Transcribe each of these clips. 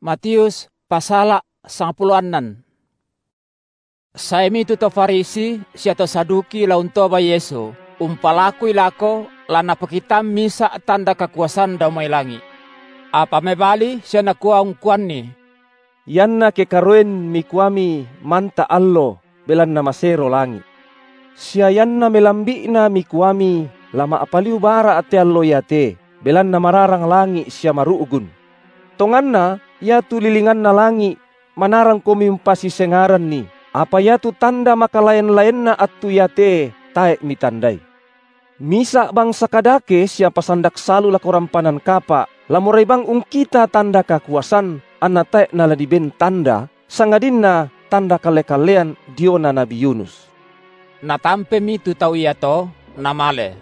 Matius pasala 10. Saimi tu to Farisi sia to Saduki laun to ba Yesu umpalaku ilako lana pakitam misa tanda kekuasaan damai langi. Apa mebali sia nakua ungkuan ni yanna ke karoen mikuami manta allo belan na masero langi. Sia yanna melambina mikuami lama apaliu bara ate allo yate belan na mararang langi sia maruugun. Tonganna ya tu lilingan na langi manarang komi umpasi sengaran ni. Apa ya tu tanda maka lain-lain na atu yate taek mitandai. Misa bangsa kadake siapa sandak salu lakorampanan kapa. Lamurai bang ungkita tanda kakuasan anna taek naladiben tanda sangadinna tanda kale-kalean diona Nabi Yunus. Natampe mi tu tau iya to namale.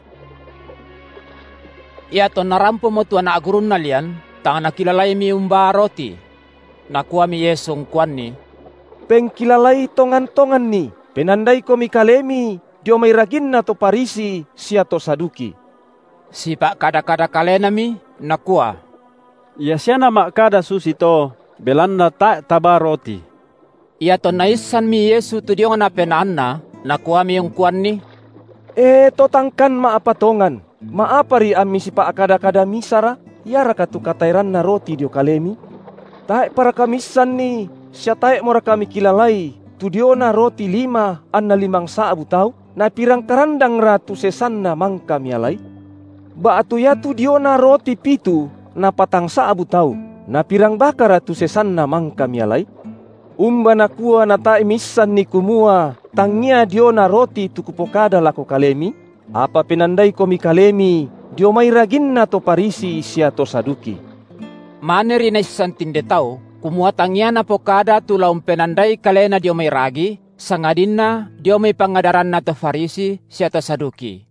Iya to narampo mo tu anak gurun nalian tangan nakilalay mi umba roti. Nakuha mi Yesu ungkuan ni pengkilalay tongan-tongan ni penandai ko mi kalemi dio may ragin na to Parisi siya to Saduki. Sipa kada-kada kalena mi nakuha. Ya siya na makada susito belan na ta taba roti. Iya to naisan mi Yesu tu dio na penaan na nakuha mi ungkuan ni. Totangkan maapatongan. Maapari ami sipa akada-kada misara yara katu katairan na roti dio kalemi. Taek para kamisan ni siya taek mora kami kilalay tu dio na roti 5 anna 5 saabu tau na pirang karandang ratu sesan na mangka mialay. Baatu ya tu dio na roti 7 na 4 saabu tau na pirang baka ratu sesan na mangka mialay. Umba na kuwa na tae misan ni kumua tangia dio na roti tu kupokada lako kalemi. Apa penandai komi kalemi dio may ragin na to Parisi siya to Saduki. Maneri na isantinde tau kumuatangia na pokada tu laum penandai kalena dio may ragi sangadinna dio may pangadaran na to Farisi siya to Saduki.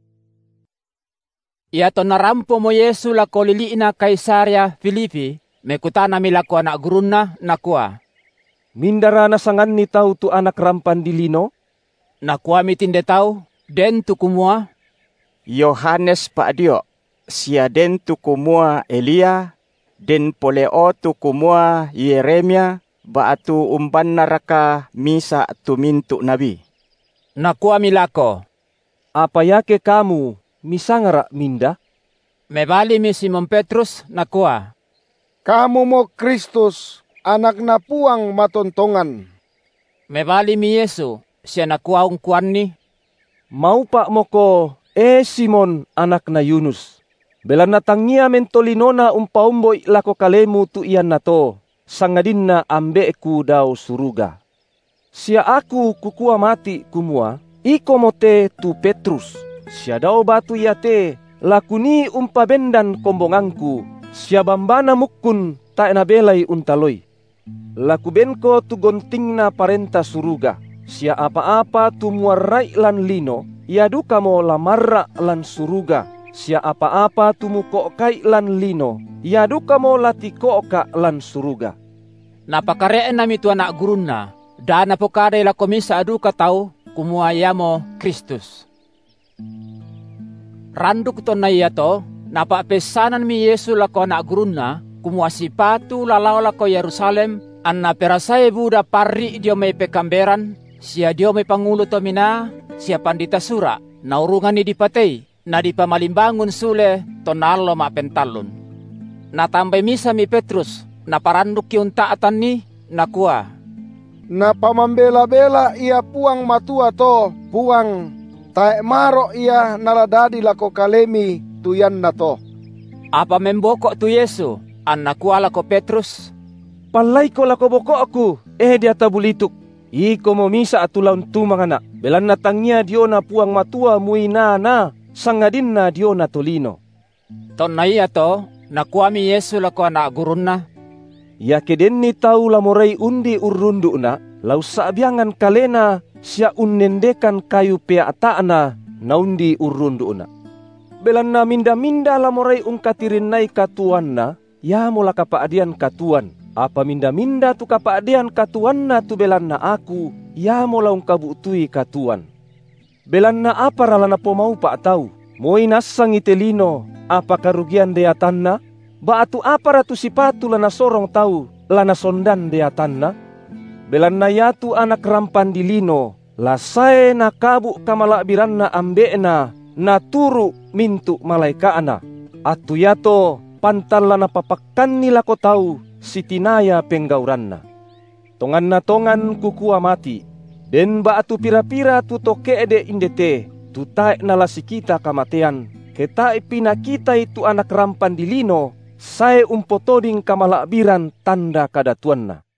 Iya to narampo mo Yesu lako liliina Kaisaria Filipi mekutana milako anak gurun na nakua. Mindara na sangan ni tau tu anak rampan dilino? Nakua mitinde tau den tu kumua Yohanes Paadio sia den tu kumua Elia den poleo tu kumua Yeremia baatu umban naraka misa tu mintu nabi. Nakua milako. Apa yake kamu misangara minda? Mebali mi Simon Petrus nakua. Kamu mo Kristus anak na puang matontongan. Mebali mi Yesu siya nakua ungkuan ni. Mau pak moko Simon anak na Yunus. Belan natangia mentolinona umpaumboy lako kalemu tu iyan na to. Sangadin na ambeku daw suruga. Siya aku kukua mati kumua. Iko mote tu Petrus. Siya daw batu yate. Lakuni umpabendan kombongangku. Siya bambana mukun ta nabelay untaloy. Lakuben ko tu gonting na parenta suruga. Siya apa-apa tu muaray lan lino. Yadu kamo lamarra lan suruga. Siya apa-apa tumuko kay lan lino. Yadu kamo latiko ka lan suruga. Napakareen nami tu anak gurun na. Dana po kada ila komisa adu katau kumuaya mo Kristus. Randuk to na iya to. Napapesanan mi Yesu lako anak gurun na. Kumuasipatu lalaw lako Yerusalem. Anna perasay buda parri dio may pekamberan. Siya dio may pangulo to mina. Siya pandita sura. Naurungan ni dipatay. Na di pamalimbangon sule tonalo mapentalon. Natambay misa mi Petrus. Naparanduk yung taatan ni nakua. Napamambela-bela iya puang matua to puang. Tae maro iya naladadi lako kalemi tuyan na to. Apa memboko tu Yesu? An nakua lako Petrus. Palay ko lako boko aku. Di atabulituk. Iko mo misa atulaw tu mga na. Belan natangnya dio na puang matua muina na. Sangadin na dio na tolino. Ton na iya to, nakuha mi Yesu lako anak gurun na. Yakeden ni tau lamuray undi urundu na, lau saabyangan kalena siya unnendekan kayu peataan na undi urundu na. Belan na minda-minda lamuray ungkatirin na katuan na, ya mula kapaadian katuan. Apa minda-minda tu kapaadian katuan na tu belan na aku, ya mula ungkabutui katuan. Belan na apa rala na pomau pa tau. Moy nasang itelino, apa karugian deatan na? Baatu apa ratu sipatu la nasorong tau, lana sondan deatanna. Belan na yatu anak rampan dilino, lasae na kabu kamalakbiranna ambekna na turu mintu malaikaana. Atu yato pantal lana papakkan nila ko tau sitinaya penggauranna. Tongan na tongan kukua mati, den ba atu pira-pira tu tokeede indete, tu tae nalasi kita kamatean, ketae pina kita itu anak rampan dilino, sae umpotoding kamalakbiran tanda kadatuanna.